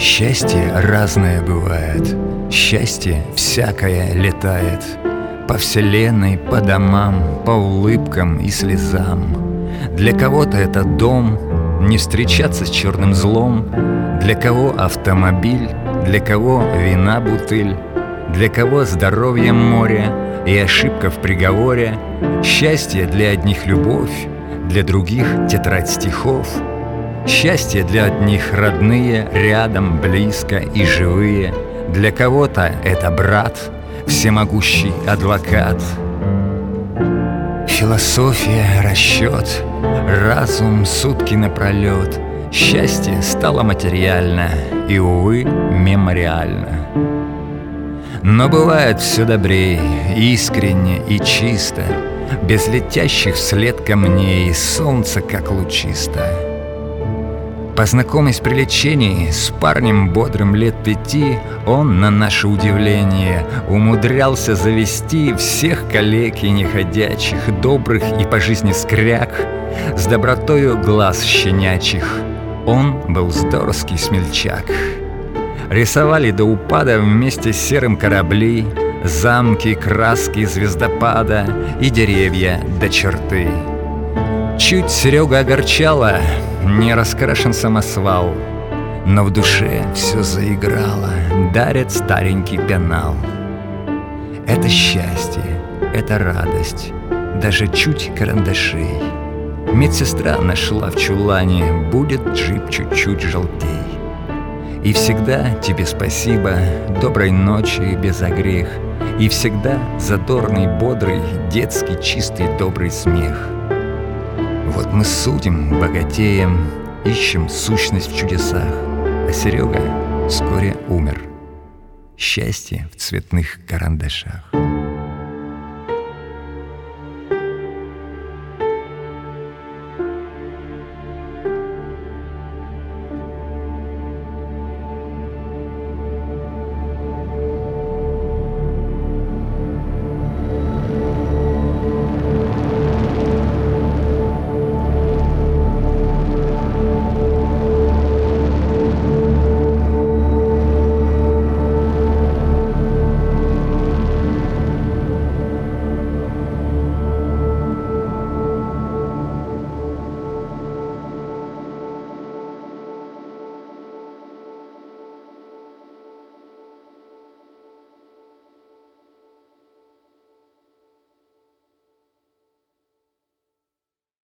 Счастье разное бывает, счастье всякое летает по вселенной, по домам, по улыбкам и слезам. Для кого-то это дом, не встречаться с черным злом, для кого автомобиль, для кого вина бутыль, для кого здоровье море и ошибка в приговоре. Счастье для одних любовь, для других тетрадь стихов. Счастье для одних родные, рядом, близко и живые. Для кого-то это брат, всемогущий адвокат. Философия, расчет, разум сутки напролет. Счастье стало материально и, увы, мемориально. Но бывает все добрей, искренне и чисто, без летящих вслед камней, солнце как лучисто. Познакомясь при лечении с парнем бодрым лет 5, он, на наше удивление, умудрялся завести всех коллег и неходячих, добрых и по жизни скряг, с добротою глаз щенячьих. Он был здоровский смельчак. Рисовали до упада вместе с серым корабли, замки, краски звездопада и деревья до черты. Чуть Серега огорчало, не раскрашен самосвал, но в душе все заиграло, дарит старенький пенал. Это счастье, это радость, даже чуть карандашей. Медсестра нашла в чулане, будет джип чуть-чуть желтей. И всегда тебе спасибо, доброй ночи без огрех, и всегда задорный, бодрый, детский, чистый, добрый смех. Вот мы судим, богатеем, ищем сущность в чудесах, а Серега вскоре умер. Счастье в цветных карандашах.